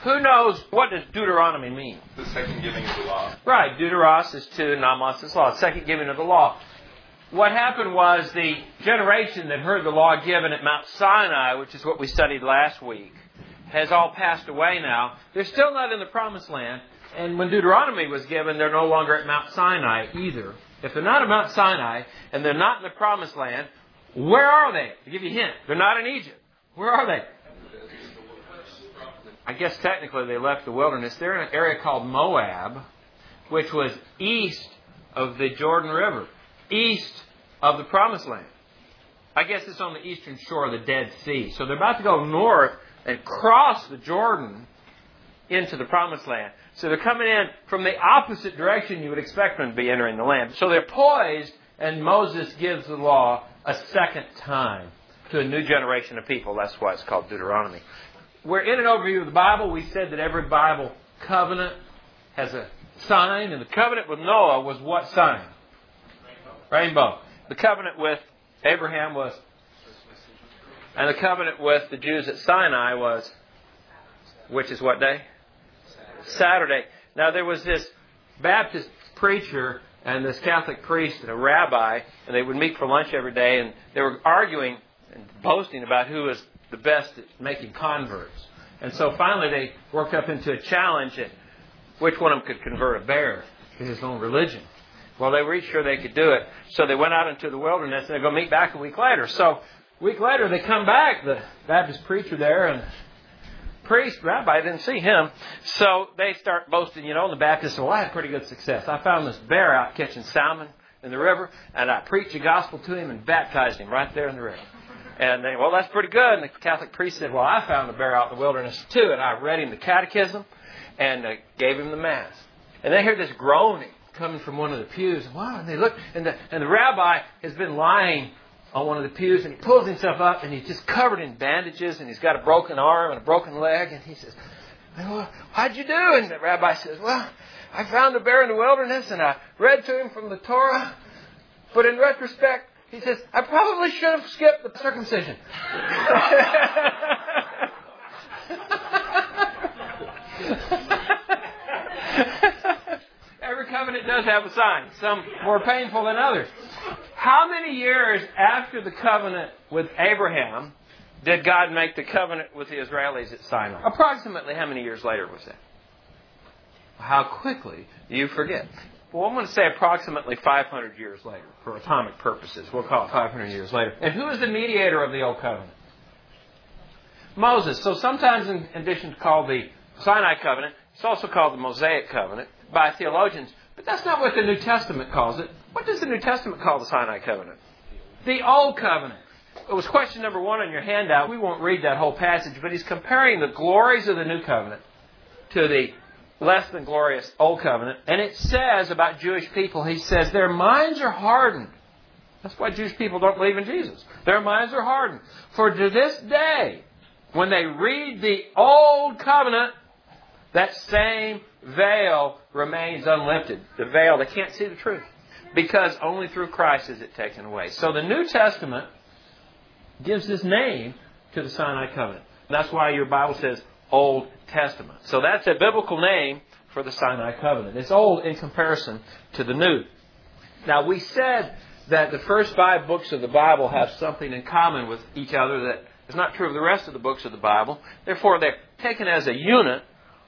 Who knows, what does Deuteronomy mean? The second giving of the law. Right, Deuteros is to, Nomos is law, second giving of the law. What happened was the generation that heard the law given at Mount Sinai, which is what we studied last week, has all passed away now. They're still not in the Promised Land. And when Deuteronomy was given, they're no longer at Mount Sinai either. If they're not at Mount Sinai and they're not in the Promised Land, where are they? To give you a hint, they're not in Egypt. Where are they? I guess technically they left the wilderness. They're in an area called Moab, which was east of the Jordan River, east of the Promised Land. I guess it's on the eastern shore of the Dead Sea. So they're about to go north and cross the Jordan into the Promised Land. So they're coming in from the opposite direction you would expect them to be entering the land. So they're poised, and Moses gives the law a second time to a new generation of people. That's why it's called Deuteronomy. We're in an overview of the Bible. We said that every Bible covenant has a sign, and the covenant with Noah was what sign? Rainbow. The covenant with Abraham was, and the covenant with the Jews at Sinai was, which is what day? Saturday. Now there was this Baptist preacher and this Catholic priest and a rabbi, and they would meet for lunch every day, and they were arguing and boasting about who was the best at making converts. And so finally they worked up into a challenge at which one of them could convert a bear to his own religion. Well, they were sure they could do it. So they went out into the wilderness, and they're going to meet back a week later. So a week later they come back, the Baptist preacher there, and priest, rabbi, didn't see him. So they start boasting, and the Baptists said, well, I had pretty good success. I found this bear out catching salmon in the river, and I preached the gospel to him and baptized him right there in the river. And they, well, that's pretty good. And the Catholic priest said, well, I found a bear out in the wilderness too, and I read him the catechism and gave him the mass. And they hear this groaning coming from one of the pews. Wow, and they look, and the rabbi has been lying on one of the pews, and he pulls himself up, and he's just covered in bandages, and he's got a broken arm and a broken leg, and he says, well, how'd you do? And the rabbi says, well, I found a bear in the wilderness, and I read to him from the Torah, but in retrospect, he says, I probably should have skipped the circumcision. Every covenant does have a sign, some more painful than others. How many years after the covenant with Abraham did God make the covenant with the Israelis at Sinai? Approximately how many years later was that? How quickly do you forget? Well, I'm going to say approximately 500 years later for atomic purposes. We'll call it 500 years later. And who is the mediator of the Old Covenant? Moses. So sometimes in addition to called the Sinai Covenant, it's also called the Mosaic Covenant by theologians. But that's not what the New Testament calls it. What does the New Testament call the Sinai Covenant? The Old Covenant. It was question number 1 on your handout. We won't read that whole passage, but he's comparing the glories of the New Covenant to the less than glorious Old Covenant. And it says about Jewish people, he says, their minds are hardened. That's why Jewish people don't believe in Jesus. Their minds are hardened. For to this day, when they read the Old Covenant, that same veil remains unlifted. The veil, they can't see the truth. Because only through Christ is it taken away. So the New Testament gives this name to the Sinai Covenant. And that's why your Bible says Old Testament. So that's a biblical name for the Sinai Covenant. It's old in comparison to the New. Now, we said that the first 5 books of the Bible have something in common with each other that is not true of the rest of the books of the Bible. Therefore, they're taken as a unit.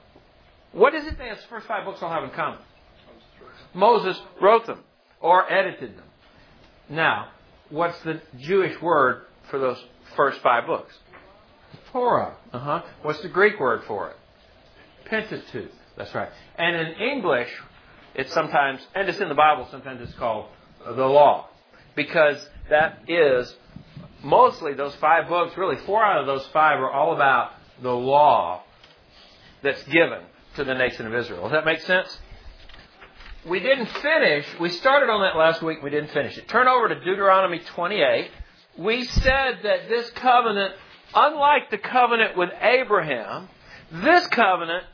What is it that the first 5 books all have in common? Moses wrote them or edited them. Now, what's the Jewish word for those first 5 books? Torah. What's the Greek word for it? Pentateuch. That's right. And in English, it's sometimes, and it's in the Bible, sometimes it's called the law. Because that is, mostly those 5 books, really 4 out of those 5 are all about the law that's given to the nation of Israel. Does that make sense? We didn't finish. We started on that last week. We didn't finish it. Turn over to Deuteronomy 28. We said that this covenant, unlike the covenant with Abraham, this covenant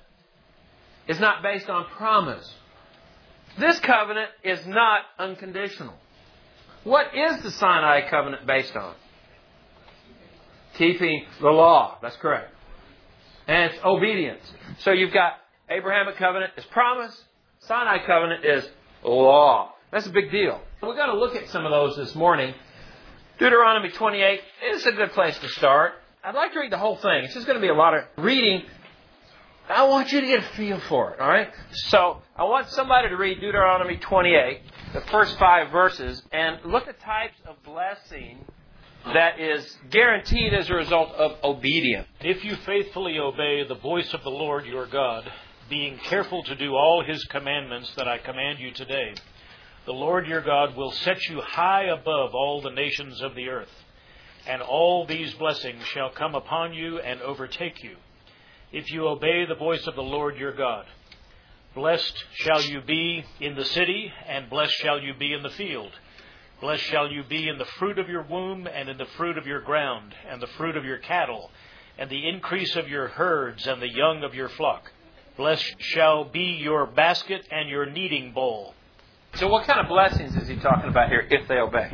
is not based on promise. This covenant is not unconditional. What is the Sinai covenant based on? Keeping the law. That's correct. and it's obedience. So you've got Abrahamic covenant is promise. Sinai covenant is law. That's a big deal. We're going to look at some of those this morning. Deuteronomy 28 is a good place to start. I'd like to read the whole thing. It's just going to be a lot of reading. I want you to get a feel for it, all right? So I want somebody to read Deuteronomy 28, the first 5 verses, and look at types of blessing that is guaranteed as a result of obedience. If you faithfully obey the voice of the Lord your God, being careful to do all His commandments that I command you today, the Lord your God will set you high above all the nations of the earth, and all these blessings shall come upon you and overtake you, if you obey the voice of the Lord your God. Blessed shall you be in the city, and blessed shall you be in the field. Blessed shall you be in the fruit of your womb, and in the fruit of your ground, and the fruit of your cattle, and the increase of your herds, and the young of your flock. Blessed shall be your basket and your kneading bowl. So what kind of blessings is he talking about here if they obey?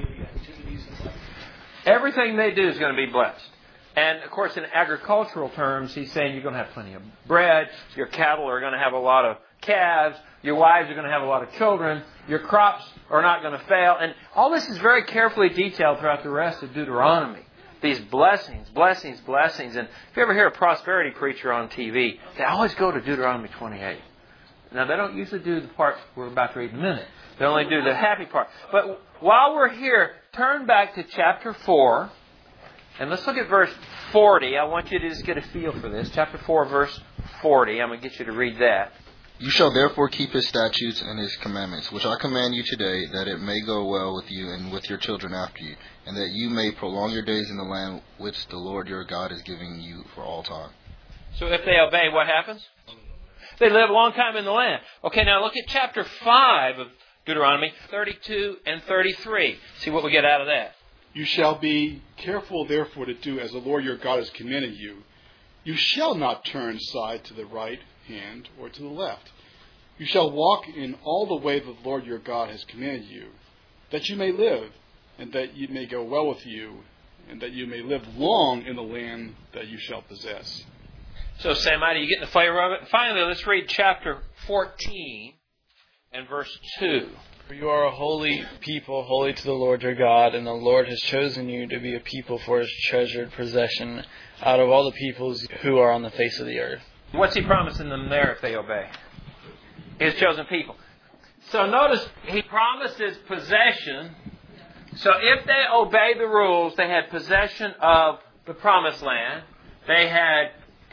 Everything they do is going to be blessed. And, of course, in agricultural terms, he's saying you're going to have plenty of bread, your cattle are going to have a lot of calves, your wives are going to have a lot of children, your crops are not going to fail. And all this is very carefully detailed throughout the rest of Deuteronomy. These blessings, blessings, blessings. And if you ever hear a prosperity preacher on TV, they always go to Deuteronomy 28. Now, they don't usually do the part we're about to read in a minute. They only do the happy part. But while we're here, turn back to chapter 4. And let's look at verse 40. I want you to just get a feel for this. Chapter 4, verse 40. I'm going to get you to read that. You shall therefore keep His statutes and His commandments, which I command you today, that it may go well with you and with your children after you, and that you may prolong your days in the land which the Lord your God is giving you for all time. So if they obey, what happens? They live a long time in the land. Okay, now look at chapter 5 of Deuteronomy, 32 and 33. See what we get out of that. You shall be careful, therefore, to do as the Lord your God has commanded you. You shall not turn aside to the right hand or to the left. You shall walk in all the way that the Lord your God has commanded you, that you may live, and that it may go well with you, and that you may live long in the land that you shall possess. So, Sam, are you getting the flavor of it? Finally, let's read chapter 14 and verse 2. For you are a holy people, holy to the Lord your God, and the Lord has chosen you to be a people for His treasured possession out of all the peoples who are on the face of the earth. What's He promising them there if they obey? His chosen people. So notice, He promises possession. So if they obey the rules, they had possession of the promised land. They had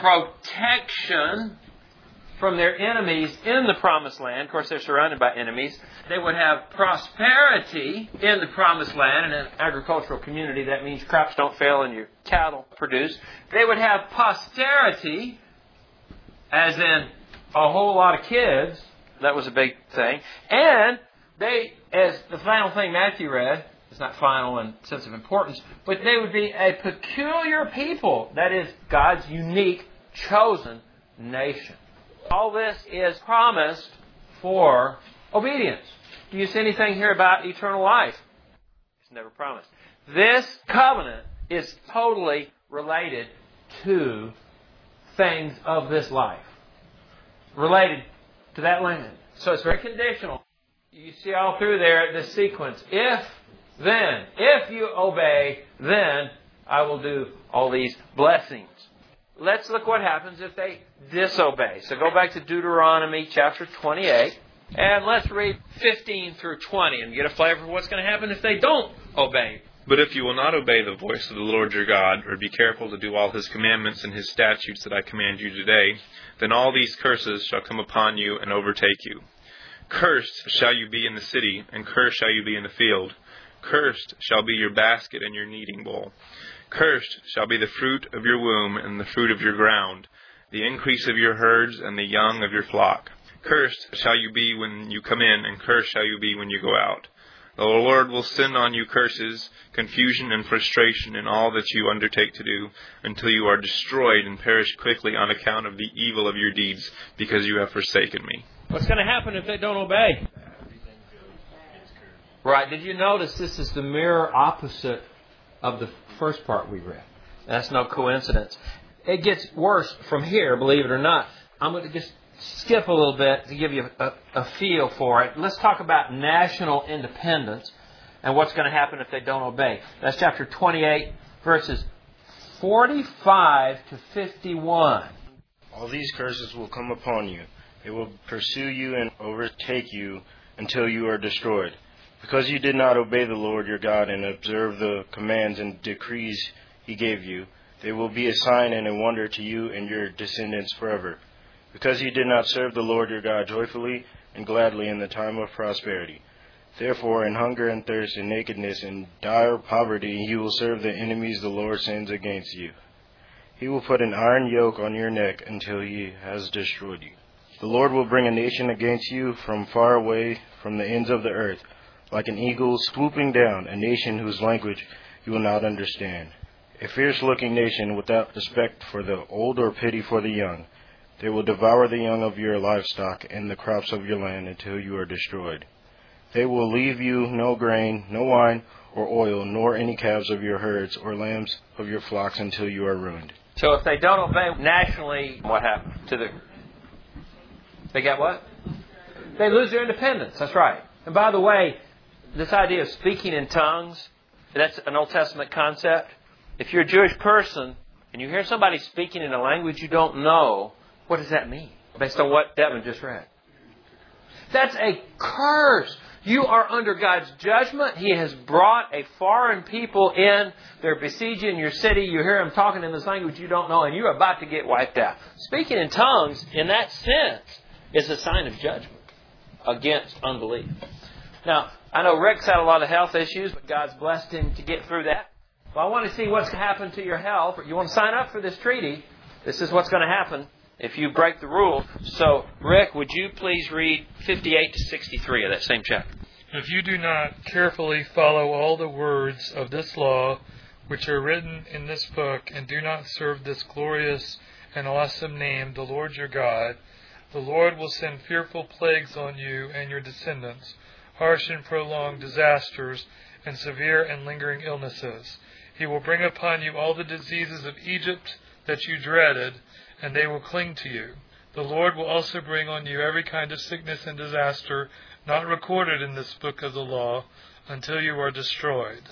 protection from their enemies in the promised land. Of course, they're surrounded by enemies. They would have prosperity in the promised land. In an agricultural community, that means crops don't fail and your cattle produce. They would have posterity, as in a whole lot of kids. That was a big thing. And they, as the final thing Matthew read, it's not final in sense of importance, but they would be a peculiar people. That is, God's unique, chosen nation. All this is promised for obedience. Do you see anything here about eternal life? It's never promised. This covenant is totally related to things of this life. Related to that land. So it's very conditional. You see all through there the sequence. If you obey, then I will do all these blessings. Let's look what happens if they disobey. So go back to Deuteronomy chapter 28, and let's read 15 through 20 and get a flavor of what's going to happen if they don't obey. But if you will not obey the voice of the Lord your God, or be careful to do all His commandments and His statutes that I command you today, then all these curses shall come upon you and overtake you. Cursed shall you be in the city, and cursed shall you be in the field. Cursed shall be your basket and your kneading bowl. Cursed shall be the fruit of your womb and the fruit of your ground, the increase of your herds and the young of your flock. Cursed shall you be when you come in, and cursed shall you be when you go out. The Lord will send on you curses, confusion, and frustration in all that you undertake to do, until you are destroyed and perish quickly on account of the evil of your deeds, because you have forsaken me. What's going to happen if they don't obey? Right, did you notice this is the mirror opposite of the first part we read? That's no coincidence. it gets worse from here, believe it or not. I'm going to just skip a little bit to give you a feel for it. Let's talk about national independence and what's going to happen if they don't obey. That's chapter 28, verses 45 to 51. All these curses will come upon you. They will pursue you and overtake you until you are destroyed. Because you did not obey the Lord your God and observe the commands and decrees He gave you, they will be a sign and a wonder to you and your descendants forever. Because you did not serve the Lord your God joyfully and gladly in the time of prosperity. Therefore, in hunger and thirst and nakedness and dire poverty, you will serve the enemies the Lord sends against you. He will put an iron yoke on your neck until He has destroyed you. The Lord will bring a nation against you from far away, from the ends of the earth, like an eagle swooping down, a nation whose language you will not understand. A fierce-looking nation without respect for the old or pity for the young. They will devour the young of your livestock and the crops of your land until you are destroyed. They will leave you no grain, no wine or oil, nor any calves of your herds or lambs of your flocks until you are ruined. So if they don't obey nationally, what happens to the... They get what? They lose their independence. That's right. And by the way, this idea of speaking in tongues, that's an Old Testament concept. If you're a Jewish person and you hear somebody speaking in a language you don't know, what does that mean? Based on what Devin just read. That's a curse. You are under God's judgment. He has brought a foreign people in. They're besieging your city. You hear them talking in this language you don't know, and you're about to get wiped out. Speaking in tongues, in that sense, is a sign of judgment against unbelief. Now, I know Rick's had a lot of health issues, but God's blessed him to get through that. Well, I want to see what's happened to your health. You want to sign up for this treaty. This is what's going to happen if you break the rules. So, Rick, would you please read 58 to 63 of that same chapter? If you do not carefully follow all the words of this law, which are written in this book, and do not serve this glorious and awesome name, the Lord your God, the Lord will send fearful plagues on you and your descendants, harsh and prolonged disasters, and severe and lingering illnesses. He will bring upon you all the diseases of Egypt that you dreaded, and they will cling to you. The Lord will also bring on you every kind of sickness and disaster not recorded in this book of the law until you are destroyed.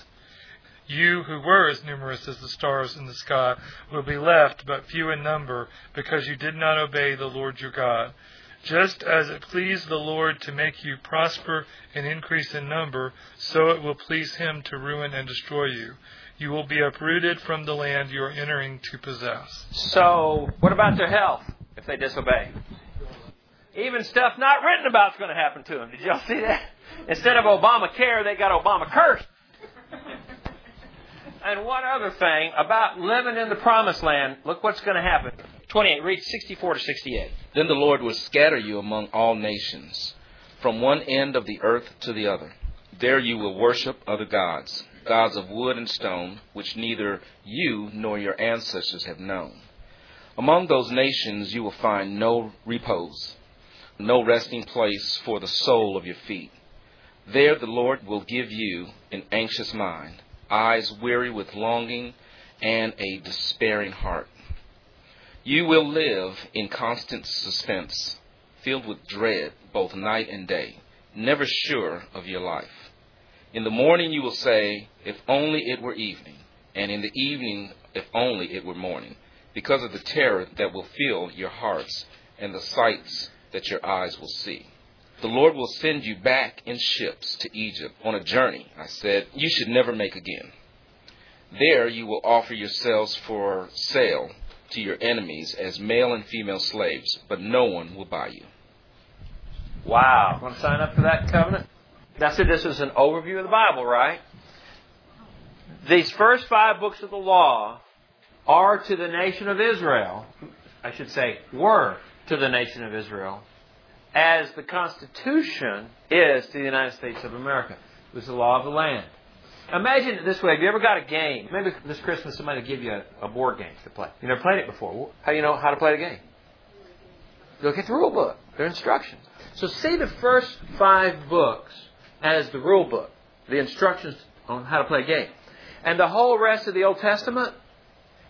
You who were as numerous as the stars in the sky will be left but few in number because you did not obey the Lord your God. Just as it pleased the Lord to make you prosper and increase in number, so it will please Him to ruin and destroy you. You will be uprooted from the land you are entering to possess. So, what about their health if they disobey? Even stuff not written about is going to happen to them. Did y'all see that? Instead of Obamacare, they got Obama curse. And one other thing about living in the promised land, look what's going to happen. 28, read 64 to 68. Then the Lord will scatter you among all nations, from one end of the earth to the other. There you will worship other gods, gods of wood and stone, which neither you nor your ancestors have known. Among those nations you will find no repose, no resting place for the sole of your feet. There the Lord will give you an anxious mind, eyes weary with longing, and a despairing heart. You will live in constant suspense, filled with dread both night and day, never sure of your life. In the morning you will say, if only it were evening, and in the evening, if only it were morning, because of the terror that will fill your hearts and the sights that your eyes will see. The Lord will send you back in ships to Egypt on a journey, I said, you should never make again. There you will offer yourselves for sale to your enemies as male and female slaves, but no one will buy you. Wow. Want to sign up for that covenant? That's it. This is an overview of the Bible, right? These first 5 books of the law are to the nation of Israel. I should say, were to the nation of Israel, as the Constitution is to the United States of America. It was the law of the land. Imagine it this way. Have you ever got a game? Maybe this Christmas somebody will give you a board game to play. You never played it before. How do you know how to play the game? Look at the rule book. There are instructions. So see the first 5 books as the rule book, the instructions on how to play a game. And the whole rest of the Old Testament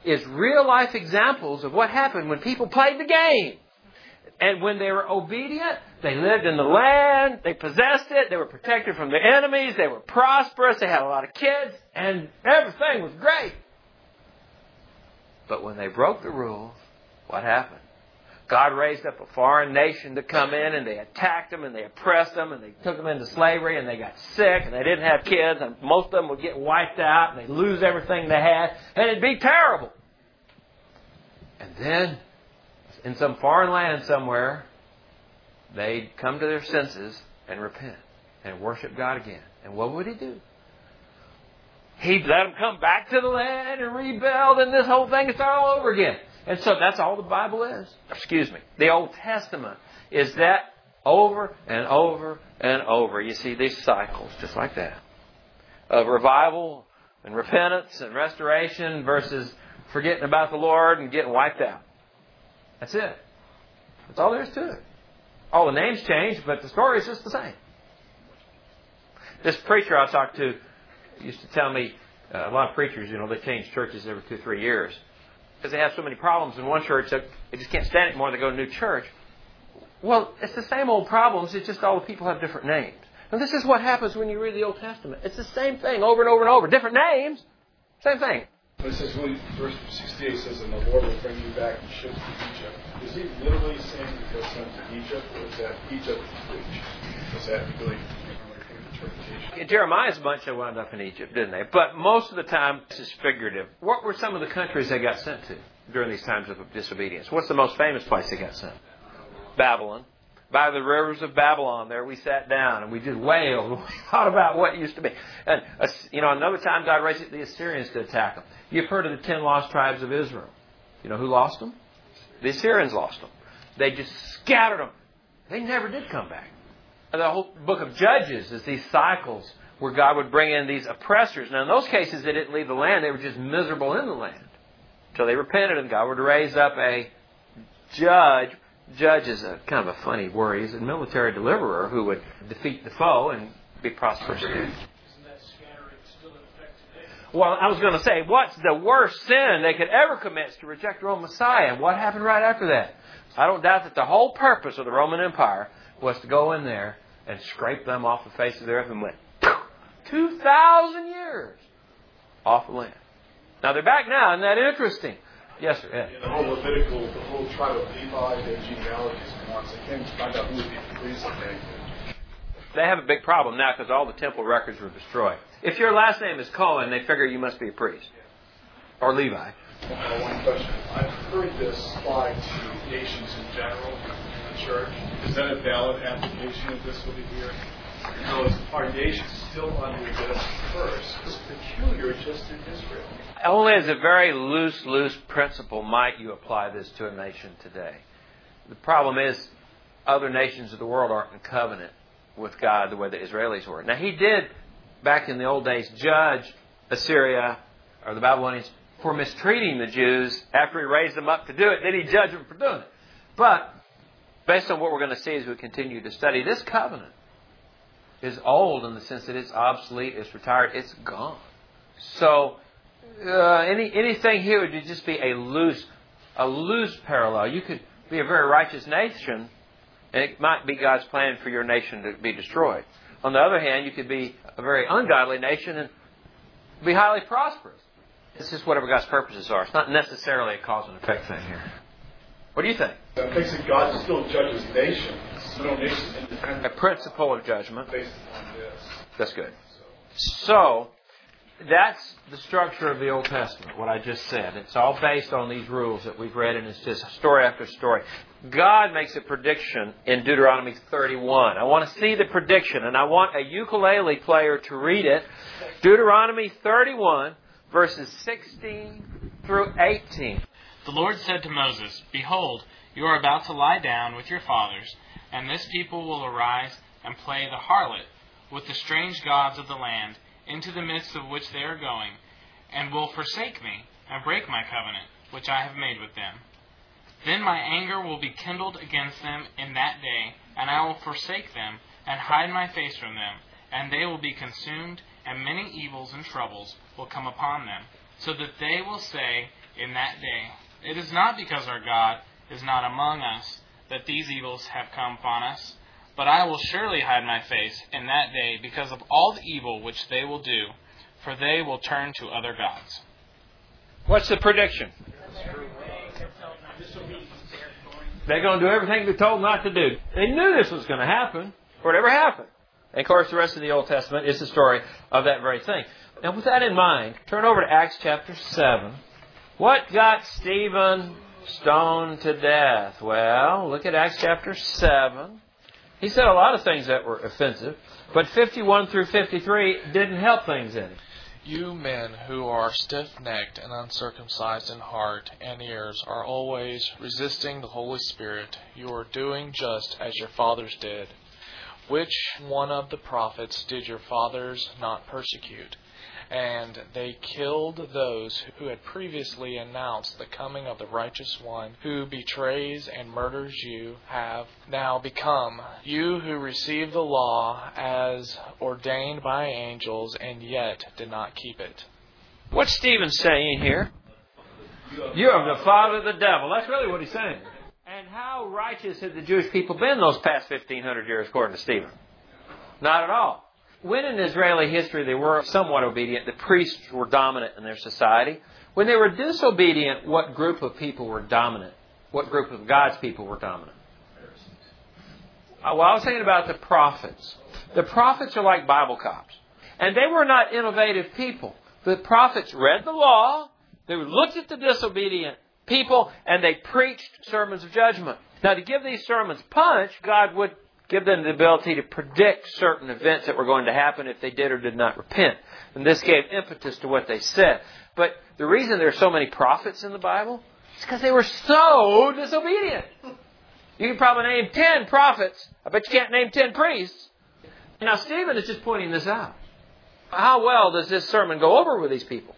is real-life examples of what happened when people played the game. And when they were obedient, they lived in the land, they possessed it, they were protected from their enemies, they were prosperous, they had a lot of kids, and everything was great. But when they broke the rules, what happened? God raised up a foreign nation to come in, and they attacked them, and they oppressed them, and they took them into slavery, and they got sick, and they didn't have kids, and most of them would get wiped out, and they'd lose everything they had, and it'd be terrible. And then, in some foreign land somewhere, they'd come to their senses and repent and worship God again. And what would He do? He'd let them come back to the land and rebuild, and this whole thing is all over again. And so that's all the Bible is. The Old Testament is that over and over and over. You see these cycles just like that of revival and repentance and restoration versus forgetting about the Lord and getting wiped out. That's it. That's all there is to it. All the names change, but the story is just the same. This preacher I talked to used to tell me, a lot of preachers, they change churches every 2-3 years. Because they have so many problems in one church that they just can't stand it anymore. They go to a new church. Well, it's the same old problems. It's just all the people have different names. And this is what happens when you read the Old Testament. It's the same thing over and over and over. Different names. Same thing. It says, verse 68 says, and the Lord will bring you back in ships to Egypt. Is He literally saying He goes sent to Egypt, or is that Egypt preach? Is that really interpretation? Jeremiah's bunch that wound up in Egypt, didn't they? But most of the time, this is figurative. What were some of the countries they got sent to during these times of disobedience? What's the most famous place they got sent? Babylon. By the rivers of Babylon, there we sat down and we just wailed. We thought about what used to be. And, another time God raised the Assyrians to attack them. You've heard of the 10 lost tribes of Israel. You know who lost them? The Assyrians lost them. They just scattered them. They never did come back. The whole book of Judges is these cycles where God would bring in these oppressors. Now, in those cases, they didn't leave the land. They were just miserable in the land. So they repented, and God would raise up a judge. Judge is a kind of a funny word. He's a military deliverer who would defeat the foe and be prosperous. Isn't that scattering still in effect today? Well, I was going to say, what's the worst sin they could ever commit is to reject their own Messiah? And what happened right after that? I don't doubt that the whole purpose of the Roman Empire was to go in there and scrape them off the face of the earth and went 2,000 years off the land. Now they're back now. Isn't that interesting? Yes, sir. Ed. The whole Levitical, the whole tribe of Levi, their genealogies come on. So they can't find out who would be the priests and everything. They have a big problem now because all the temple records were destroyed. If your last name is Cohen, they figure you must be a priest. Or Levi. One question. I've heard this apply to nations in general in the church. Is that a valid application of this over here? Because our nation is still under this curse. It's peculiar just in Israel. Only as a very loose principle might you apply this to a nation today. The problem is other nations of the world aren't in covenant with God the way the Israelis were. Now, He did, back in the old days, judge Assyria or the Babylonians for mistreating the Jews after He raised them up to do it. Then He judged them for doing it. But based on what we're going to see as we continue to study, this covenant is old in the sense that it's obsolete, it's retired, it's gone. So anything here would just be a loose parallel. You could be a very righteous nation, and it might be God's plan for your nation to be destroyed. On the other hand, you could be a very ungodly nation and be highly prosperous. It's just whatever God's purposes are. It's not necessarily a cause and effect thing here. What do you think? That makes it God still judges nations. No nations independent. A principle of judgment. Based on this. That's good. So, that's the structure of the Old Testament, what I just said. It's all based on these rules that we've read, and it's just story after story. God makes a prediction in Deuteronomy 31. I want to see the prediction, and I want a ukulele player to read it. Deuteronomy 31, verses 16 through 18. The Lord said to Moses, Behold, you are about to lie down with your fathers, and this people will arise and play the harlot with the strange gods of the land, into the midst of which they are going, and will forsake me, and break my covenant, which I have made with them. Then my anger will be kindled against them in that day, and I will forsake them, and hide my face from them, and they will be consumed, and many evils and troubles will come upon them, so that they will say in that day, it is not because our God is not among us that these evils have come upon us, but I will surely hide my face in that day because of all the evil which they will do, for they will turn to other gods. What's the prediction? They're going to do everything they're told not to do. They knew this was going to happen, or it ever happened. And of course, the rest of the Old Testament is the story of that very thing. Now, with that in mind, turn over to Acts chapter 7. What got Stephen stoned to death? Well, look at Acts chapter 7. He said a lot of things that were offensive, but 51 through 53 didn't help things any. You men who are stiff-necked and uncircumcised in heart and ears are always resisting the Holy Spirit. You are doing just as your fathers did. Which one of the prophets did your fathers not persecute? And they killed those who had previously announced the coming of the righteous one, who betrays and murders you, have now become. You who received the law as ordained by angels, and yet did not keep it. What's Stephen saying here? You are the father of the devil. That's really what he's saying. And how righteous had the Jewish people been those past 1,500 years, according to Stephen? Not at all. When in Israeli history they were somewhat obedient, the priests were dominant in their society. When they were disobedient, what group of people were dominant? What group of God's people were dominant? Well, I was thinking about the prophets. The prophets are like Bible cops. And they were not innovative people. The prophets read the law, they looked at the disobedient people, and they preached sermons of judgment. Now, to give these sermons punch, God would give them the ability to predict certain events that were going to happen if they did or did not repent. And this gave impetus to what they said. But the reason there are so many prophets in the Bible is because they were so disobedient. You can probably name 10 prophets. I bet you can't name 10 priests. Now, Stephen is just pointing this out. How well does this sermon go over with these people?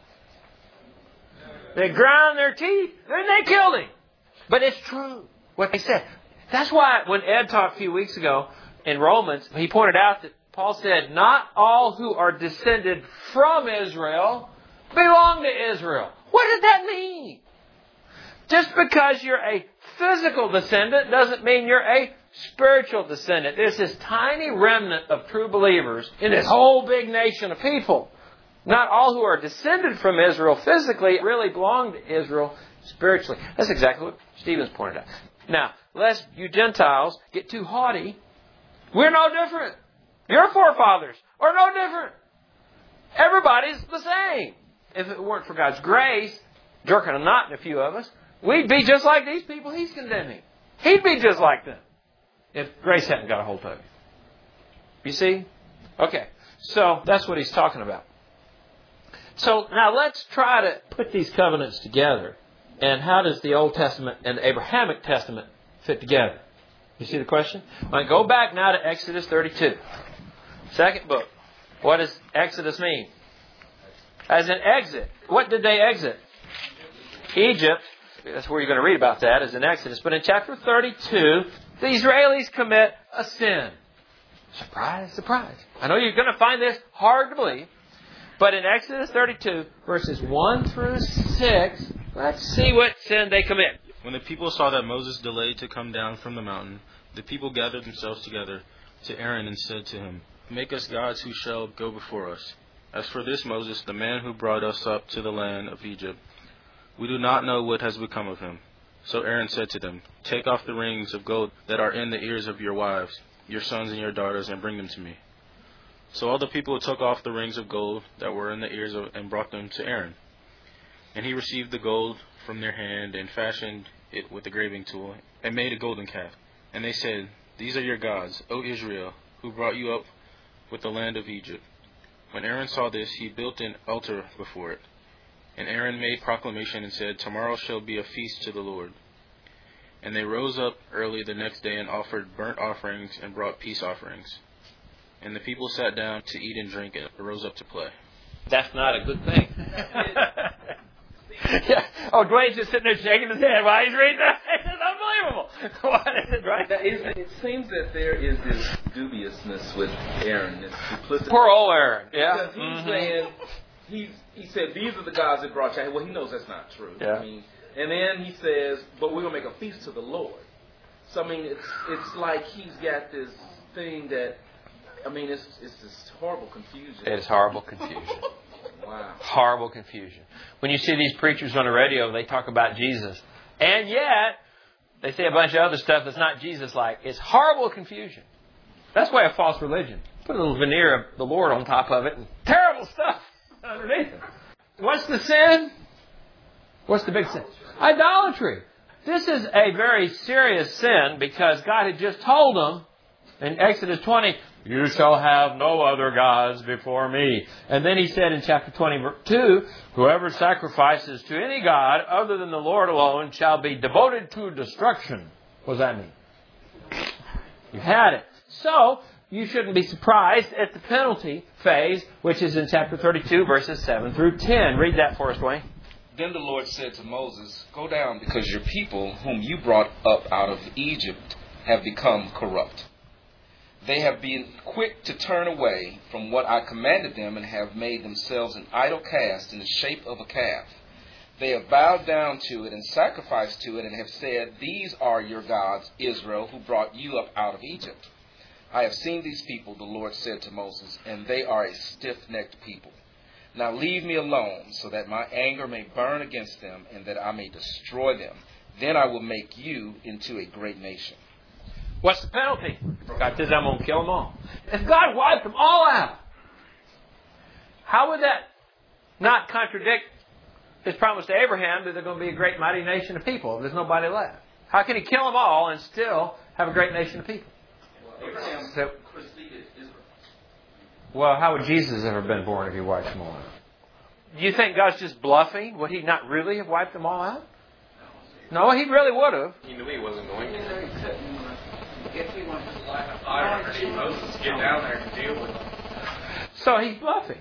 They ground their teeth, then they killed him. But it's true what they said. That's why when Ed talked a few weeks ago in Romans, he pointed out that Paul said, not all who are descended from Israel belong to Israel. What does that mean? Just because you're a physical descendant doesn't mean you're a spiritual descendant. There's this tiny remnant of true believers in this whole big nation of people. Not all who are descended from Israel physically really belong to Israel spiritually. That's exactly what Stephen's pointed out. Now, lest you Gentiles get too haughty, we're no different. Your forefathers are no different. Everybody's the same. If it weren't for God's grace, jerking a knot in a few of us, we'd be just like these people he's condemning. He'd be just like them if grace hadn't got a hold of him. You see? Okay, so that's what he's talking about. So now let's try to put these covenants together. And how does the Old Testament and the Abrahamic Testament fit together? You see the question? All right, go back now to Exodus 32. Second book. What does Exodus mean? As an exit. What did they exit? Egypt. That's where you're going to read about that, is in Exodus. But in chapter 32, the Israelis commit a sin. Surprise, surprise. I know you're going to find this hard to believe. But in Exodus 32, verses 1 through 6, let's see what sin they commit. When the people saw that Moses delayed to come down from the mountain, the people gathered themselves together to Aaron and said to him, "Make us gods who shall go before us. As for this Moses, the man who brought us up to the land of Egypt, we do not know what has become of him." So Aaron said to them, "Take off the rings of gold that are in the ears of your wives, your sons and your daughters, and bring them to me." So all the people took off the rings of gold that were in the ears and brought them to Aaron. And he received the gold from their hand and fashioned it with a graving tool and made a golden calf. And they said, "These are your gods, O Israel, who brought you up with the land of Egypt." When Aaron saw this, he built an altar before it. And Aaron made proclamation and said, "Tomorrow shall be a feast to the Lord." And they rose up early the next day and offered burnt offerings and brought peace offerings. And the people sat down to eat and drink and arose up to play. That's not a good thing. Yeah. Oh, Dwayne's just sitting there shaking his head while he's reading that. It's unbelievable. What is it, right? It seems that there is this dubiousness with Aaron, this duplicity. Poor old Aaron. Yeah. Because he's saying, he said, these are the gods that brought you. Well, he knows that's not true. Yeah. I mean, and then he says, but we're going to make a feast to the Lord. So, I mean, it's like he's got this thing that, I mean, it's this horrible confusion. It's horrible confusion. Wow. Horrible confusion. When you see these preachers on the radio, they talk about Jesus. And yet, they say a bunch of other stuff that's not Jesus-like. It's horrible confusion. That's why a false religion. Put a little veneer of the Lord on top of it and terrible stuff underneath it. What's the sin? What's the big sin? Idolatry. This is a very serious sin because God had just told them in Exodus 20, you shall have no other gods before me. And then he said in chapter 22, whoever sacrifices to any god other than the Lord alone shall be devoted to destruction. What does that mean? You had it. So, you shouldn't be surprised at the penalty phase, which is in chapter 32, verses 7 through 10. Read that for us, Dwayne. Then the Lord said to Moses, go down, because your people, whom you brought up out of Egypt, have become corrupt. They have been quick to turn away from what I commanded them and have made themselves an idol cast in the shape of a calf. They have bowed down to it and sacrificed to it and have said, these are your gods, Israel, who brought you up out of Egypt. I have seen these people, the Lord said to Moses, and they are a stiff-necked people. Now leave me alone, so that my anger may burn against them, and that I may destroy them. Then I will make you into a great nation. What's the penalty? God says, I'm going to kill them all. If God wiped them all out, how would that not contradict His promise to Abraham that they're going to be a great mighty nation of people if there's nobody left? How can He kill them all and still have a great nation of people? Abraham preceded Israel. Well, how would Jesus have ever been born if He wiped them all out? Do you think God's just bluffing? Would He not really have wiped them all out? No, He really would have. He knew He wasn't going to. If He wanted to light a fire underneath Moses, get down there and deal with them. So He's bluffing.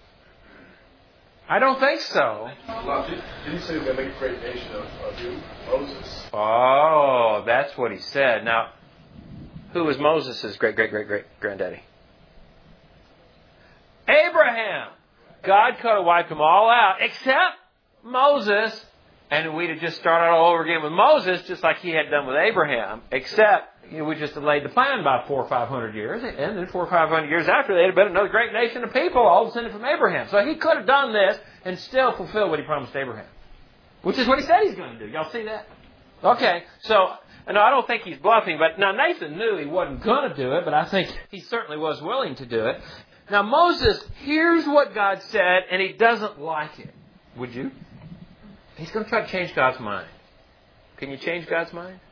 I don't think so. Didn't He say we're going to make a great nation of you, Moses? Oh, that's what He said. Now, who was Moses' great-great-great-great-granddaddy? Abraham. God could have wiped them all out, except Moses. And we'd have just started all over again with Moses, just like He had done with Abraham, except we just delayed the plan by 400 or 500 years. And then 400 or 500 years after, they'd have been another great nation of people, all descended from Abraham. So He could have done this and still fulfilled what He promised Abraham, which is what He said He's going to do. Y'all see that? Okay, so no, I don't think He's bluffing. But now Nathan knew he wasn't going to do it, but I think he certainly was willing to do it. Now Moses hears what God said, and he doesn't like it. Would you? He's going to try to change God's mind. Can you change God's mind?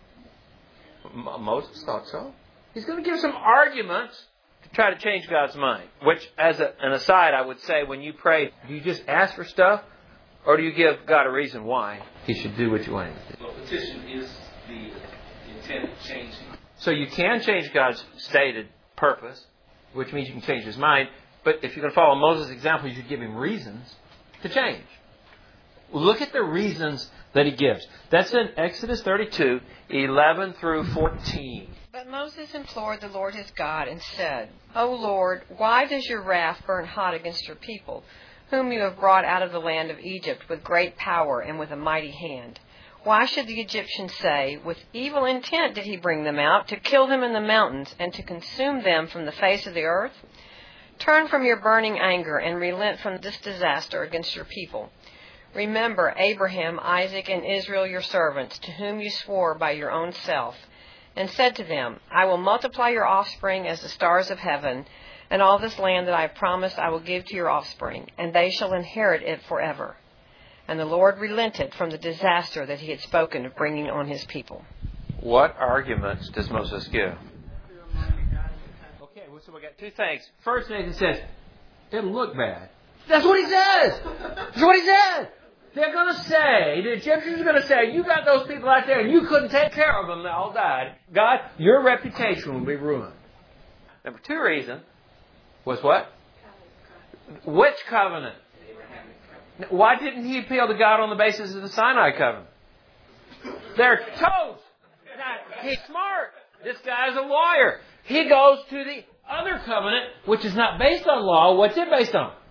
Moses thought so. He's going to give some arguments to try to change God's mind. Which, as an aside, I would say, when you pray, do you just ask for stuff? Or do you give God a reason why He should do what you want Him to do? Well, petition is the intent of changing. So you can change God's stated purpose, which means you can change His mind. But if you're going to follow Moses' example, you should give Him reasons to change. Look at the reasons that He gives. That's in Exodus 32, 11 through 14. But Moses implored the Lord his God and said, O Lord, why does your wrath burn hot against your people, whom you have brought out of the land of Egypt with great power and with a mighty hand? Why should the Egyptians say, with evil intent did He bring them out, to kill them in the mountains and to consume them from the face of the earth? Turn from your burning anger and relent from this disaster against your people. Remember Abraham, Isaac, and Israel your servants, to whom you swore by your own self, and said to them, I will multiply your offspring as the stars of heaven, and all this land that I have promised I will give to your offspring, and they shall inherit it forever. And the Lord relented from the disaster that He had spoken of bringing on His people. What arguments does Moses give? Okay, so we got two things. First, Nathan says, it'll look bad. That's what he says. That's what he said. They're going to say, the Egyptians are going to say, you got those people out there and you couldn't take care of them. They all died. God, your reputation will be ruined. Number two reason was what? Which covenant? Why didn't He appeal to God on the basis of the Sinai covenant? They're toast. Now, he's smart. This guy's a lawyer. He goes to the other covenant, which is not based on law. What's it based on?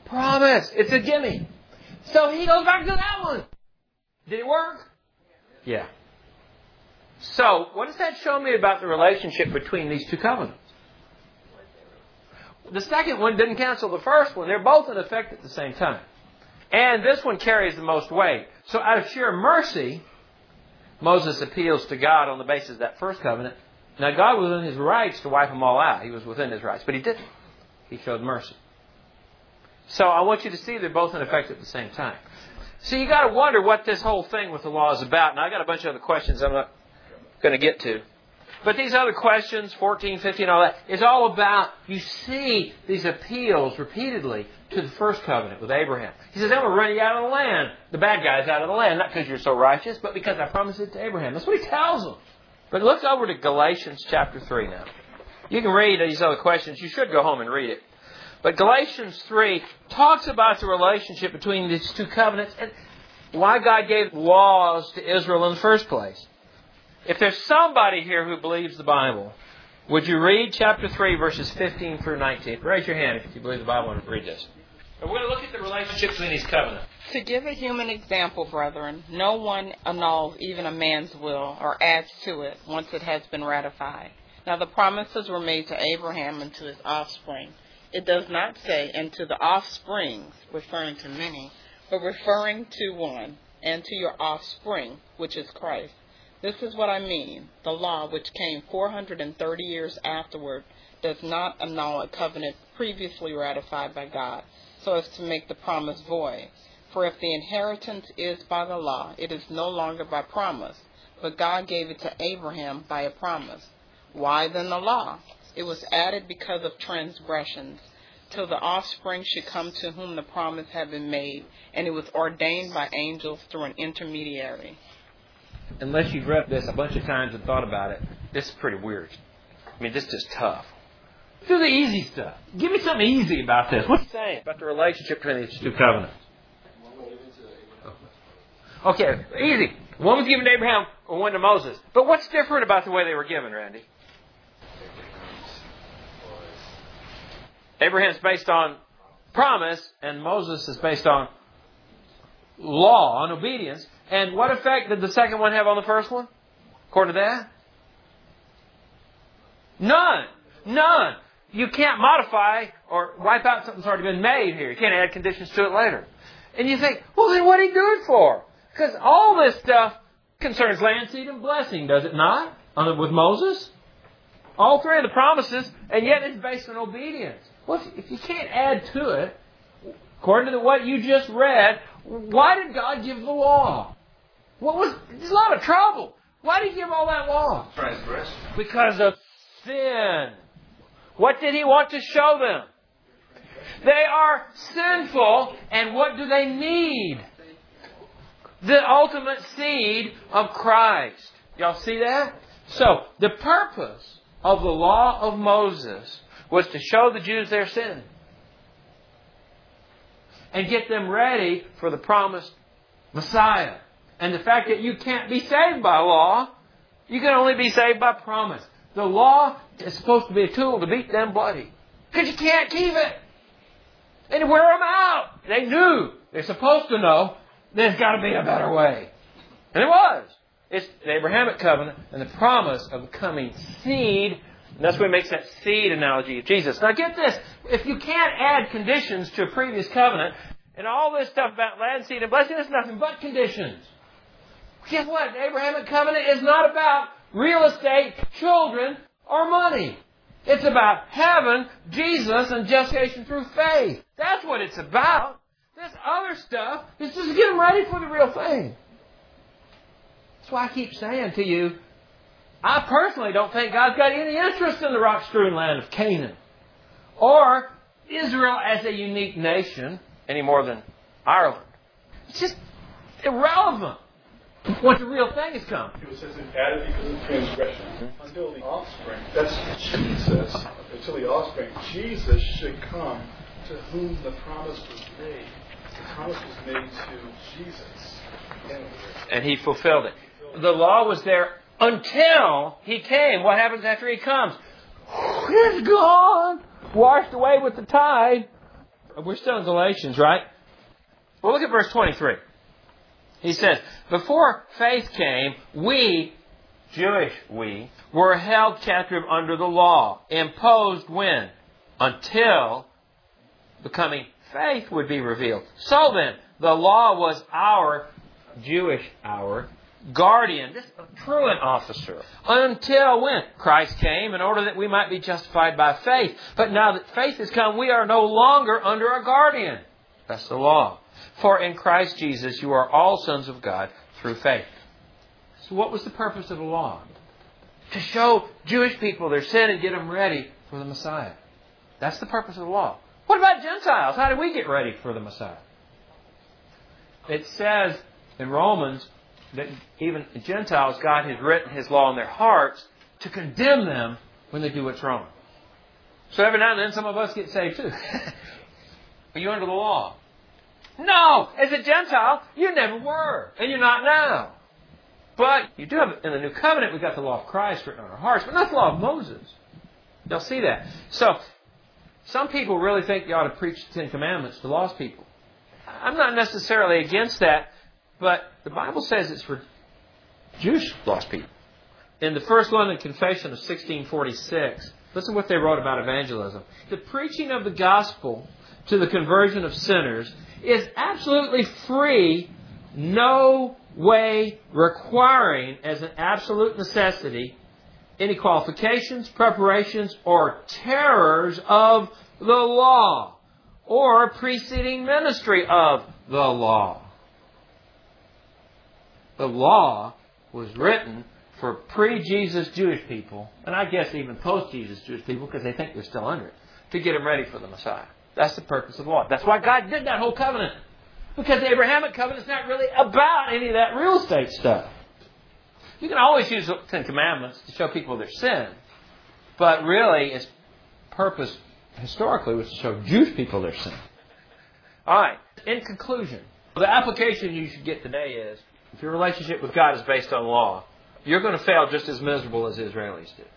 promise. It's a gimme. So he goes back to that one. Did it work? Yeah. So, what does that show me about the relationship between these two covenants? The second one didn't cancel the first one. They're both in effect at the same time. And this one carries the most weight. So out of sheer mercy, Moses appeals to God on the basis of that first covenant. Now, God was within His rights to wipe them all out. He was within His rights. But He didn't. He showed mercy. So I want you to see they're both in effect at the same time. So you got to wonder what this whole thing with the law is about. And I got a bunch of other questions I'm not going to get to. But these other questions, 14, 15, all that, is all about, you see these appeals repeatedly to the first covenant with Abraham. He says, I'm going to run you out of the land. The bad guys out of the land. Not because you're so righteous, but because I promised it to Abraham. That's what he tells them. But look over to Galatians chapter 3 now. You can read these other questions. You should go home and read it. But Galatians 3 talks about the relationship between these two covenants and why God gave laws to Israel in the first place. If there's somebody here who believes the Bible, would you read chapter 3, verses 15 through 19? Raise your hand if you believe the Bible and read this. And we're going to look at the relationship between these covenants. To give a human example, brethren, no one annuls even a man's will or adds to it once it has been ratified. Now the promises were made to Abraham and to his offspring. It does not say, and to the offsprings, referring to many, but referring to one, and to your offspring, which is Christ. This is what I mean. The law, which came 430 years afterward, does not annul a covenant previously ratified by God, so as to make the promise void. For if the inheritance is by the law, it is no longer by promise, but God gave it to Abraham by a promise. Why then the law? It was added because of transgressions, till the offspring should come to whom the promise had been made, and it was ordained by angels through an intermediary. Unless you've read this a bunch of times and thought about it, this is pretty weird. I mean, this is just tough. Do the easy stuff. Give me something easy about this. What's he saying about the relationship between these two covenants? Okay, easy. One was given to Abraham, and one to Moses. But what's different about the way they were given, Randy? Abraham's based on promise, and Moses is based on law, on obedience. And what effect did the second one have on the first one? According to that? None. None. You can't modify or wipe out something that's already been made here. You can't add conditions to it later. And you think, well, then what did he do it for? Because all this stuff concerns land, seed, and blessing, does it not? With Moses? All three of the promises, and yet it's based on obedience. Well, if you can't add to it, according to what you just read, why did God give the law? There's a lot of trouble. Why did He give all that law? Transgress. Because of sin. What did He want to show them? They are sinful, and what do they need? The ultimate seed of Christ. Y'all see that? So, the purpose of the law of Moses was to show the Jews their sin and get them ready for the promised Messiah. And the fact that you can't be saved by law, you can only be saved by promise. The law is supposed to be a tool to beat them bloody. Because you can't keep it. And wear them out. They knew. They're supposed to know there's got to be a better way. And it was. It's the Abrahamic covenant and the promise of the coming seed. And that's what makes that seed analogy of Jesus. Now get this. If you can't add conditions to a previous covenant, and all this stuff about land, seed, and blessing, it's nothing but conditions. Guess what? The Abrahamic covenant is not about real estate, children, or money. It's about heaven, Jesus, and justification through faith. That's what it's about. This other stuff is just to get them ready for the real thing. That's why I keep saying to you, I personally don't think God's got any interest in the rock-strewn land of Canaan or Israel as a unique nation any more than Ireland. It's just irrelevant once the real thing has come. It says it's added because of transgression. Until the offspring, that's Jesus, until the offspring, Jesus should come to whom the promise was made. The promise was made to Jesus. And He fulfilled it. The law was there until He came. What happens after He comes? It's gone. Washed away with the tide. we're still in Galatians, right? Well, look at verse 23. He says, before faith came, we, Jewish we, were held captive under the law. Imposed when? Until the coming faith would be revealed. So then, the law was our, Jewish our, guardian, this truant officer. Until when? Christ came in order that we might be justified by faith. But now that faith has come, we are no longer under a guardian. That's the law. For in Christ Jesus you are all sons of God through faith. So what was the purpose of the law? To show Jewish people their sin and get them ready for the Messiah. That's the purpose of the law. What about Gentiles? How do we get ready for the Messiah? It says in Romans that even Gentiles, God has written His law in their hearts to condemn them when they do what's wrong. So every now and then some of us get saved too. Are you under the law? No! As a Gentile, you never were. And you're not now. But you do have, in the New Covenant, we've got the law of Christ written on our hearts, but not the law of Moses. You'll see that. So, some people really think you ought to preach the Ten Commandments to lost people. I'm not necessarily against that, but the Bible says it's for Jewish lost people. In the First London Confession of 1646, listen to what they wrote about evangelism. The preaching of the gospel to the conversion of sinners is absolutely free, no way requiring as an absolute necessity any qualifications, preparations, or terrors of the law or preceding ministry of the law. The law was written for pre-Jesus Jewish people, and I guess even post-Jesus Jewish people, because they think they're still under it, to get them ready for the Messiah. That's the purpose of the law. That's why God did that whole covenant. Because the Abrahamic covenant is not really about any of that real estate stuff. You can always use the Ten Commandments to show people their sin. But really, its purpose historically was to show Jewish people their sin. All right. In conclusion, the application you should get today is, if your relationship with God is based on law, you're going to fail just as miserable as the Israelis did.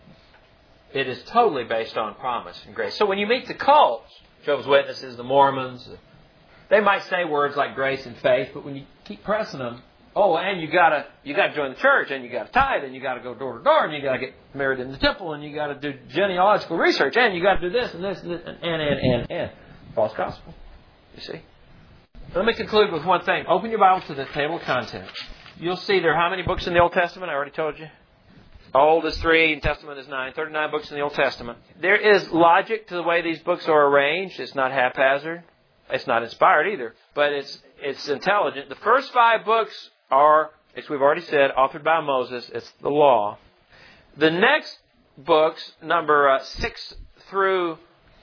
It is totally based on promise and grace. So when you meet the cults, Jehovah's Witnesses, the Mormons, they might say words like grace and faith, but when you keep pressing them, oh, and you got to join the church, and you got to tithe, and you got to go door to door, and you got to get married in the temple, and you got to do genealogical research, and you got to do this and this and this and false gospel. You see. Let me conclude with one thing. Open your Bible to the table of contents. You'll see there are how many books in the Old Testament? I already told you. Old is 3, and Testament is 9. 39 books in the Old Testament. There is logic to the way these books are arranged. It's not haphazard. It's not inspired either, but it's intelligent. The first 5 books are, as we've already said, authored by Moses. It's the law. The next books, number 6 through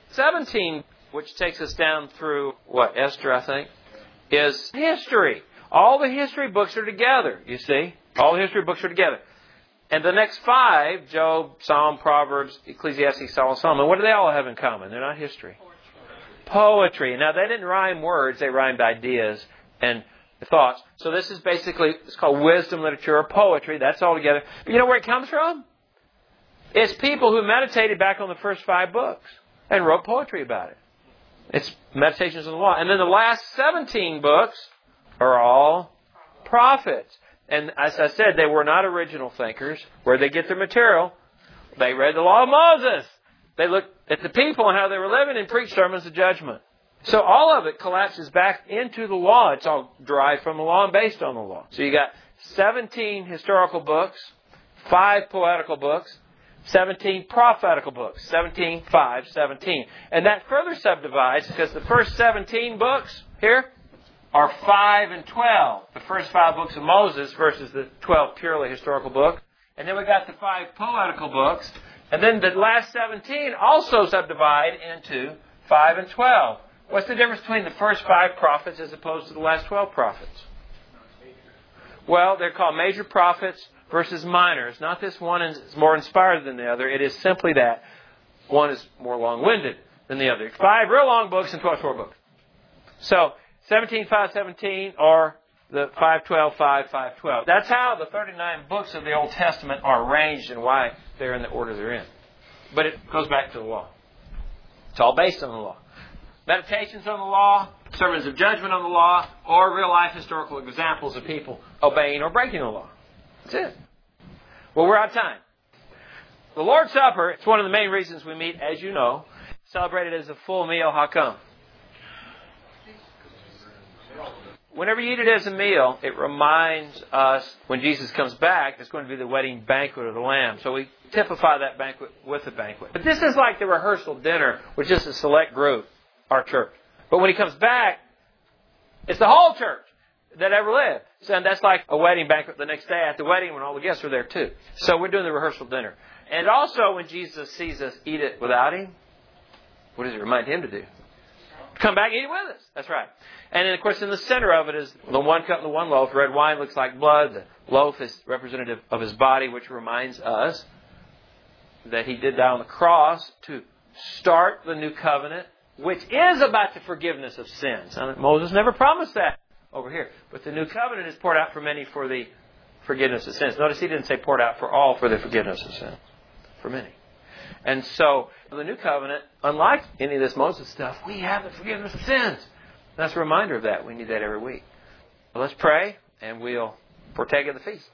17, which takes us down through, Esther, I think, is history. All the history books are together, you see. All the history books are together. And the next 5, Job, Psalm, Proverbs, Ecclesiastes, Psalm, Solomon, what do they all have in common? They're not history. Poetry. Now, they didn't rhyme words. They rhymed ideas and thoughts. So this is basically, it's called wisdom literature or poetry. That's all together. But you know where it comes from? It's people who meditated back on the first 5 books and wrote poetry about it. It's Meditations on the Law. And then the last 17 books are all prophets. And as I said, they were not original thinkers. Where they get their material? They read the Law of Moses. They looked at the people and how they were living and preached sermons of judgment. So all of it collapses back into the law. It's all derived from the law and based on the law. So you got 17 historical books, 5 poetical books, 17 prophetical books. 17, 5, 17. And that further subdivides because the first 17 books here are 5 and 12. The first 5 books of Moses versus the 12 purely historical books. And then we got the 5 poetical books. And then the last 17 also subdivide into 5 and 12. What's the difference between the first 5 prophets as opposed to the last 12 prophets? Well, they're called major prophets versus minor. It's not this one is more inspired than the other. It is simply that one is more long-winded than the other. 5 real long books and 12 short books. So 17, 5, 17 are the 5, 12, 5, 5, 12. That's how the 39 books of the Old Testament are arranged and why they're in the order they're in. But it goes back to the law. It's all based on the law. meditations on the law, sermons of judgment on the law, or real-life historical examples of people obeying or breaking the law. That's it. Well, we're out of time. The Lord's Supper, it's one of the main reasons we meet, as you know, celebrated as a full meal. How come? Whenever you eat it as a meal, it reminds us when Jesus comes back, it's going to be the wedding banquet of the Lamb. So we typify that banquet with the banquet. But this is like the rehearsal dinner with just a select group, our church. But when He comes back, it's the whole church that ever lived. So that's like a wedding banquet the next day at the wedding when all the guests are there too. So we're doing the rehearsal dinner. And also when Jesus sees us eat it without Him, what does it remind Him to do? Come back and eat it with us. That's right. And then, of course, in the center of it is the one cup and the one loaf. Red wine looks like blood. The loaf is representative of His body, which reminds us that He did die on the cross to start the new covenant, which is about the forgiveness of sins. Now, Moses never promised that over here. But the new covenant is poured out for many for the forgiveness of sins. Notice He didn't say poured out for all for the forgiveness of sins. For many. And so, the new covenant, unlike any of this Moses stuff, we have the forgiveness of sins. That's a reminder of that. We need that every week. Well, let's pray, and we'll partake of the feast.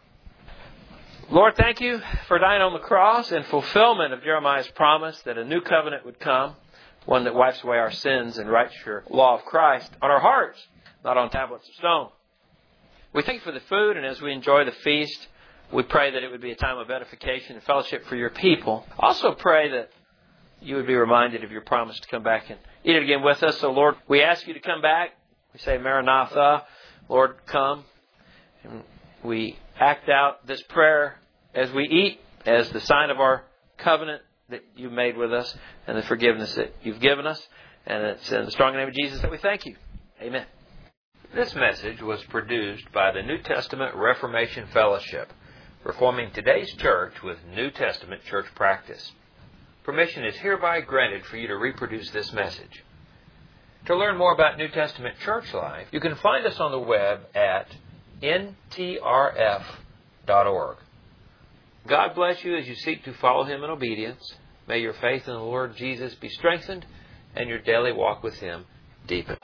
Lord, thank You for dying on the cross in fulfillment of Jeremiah's promise that a new covenant would come, one that wipes away our sins and writes Your law of Christ on our hearts, not on tablets of stone. We thank You for the food, and as we enjoy the feast, we pray that it would be a time of edification and fellowship for Your people. Also pray that You would be reminded of Your promise to come back and eat it again with us. So, Lord, we ask You to come back. We say, Maranatha, Lord, come. And we act out this prayer as we eat, as the sign of our covenant that You made with us and the forgiveness that You've given us. And it's in the strong name of Jesus that we thank You. Amen. This message was produced by the New Testament Reformation Fellowship, reforming today's church with New Testament church practice. Permission is hereby granted for you to reproduce this message. To learn more about New Testament church life, you can find us on the web at ntrf.org. God bless you as you seek to follow Him in obedience. May your faith in the Lord Jesus be strengthened and your daily walk with Him deepen.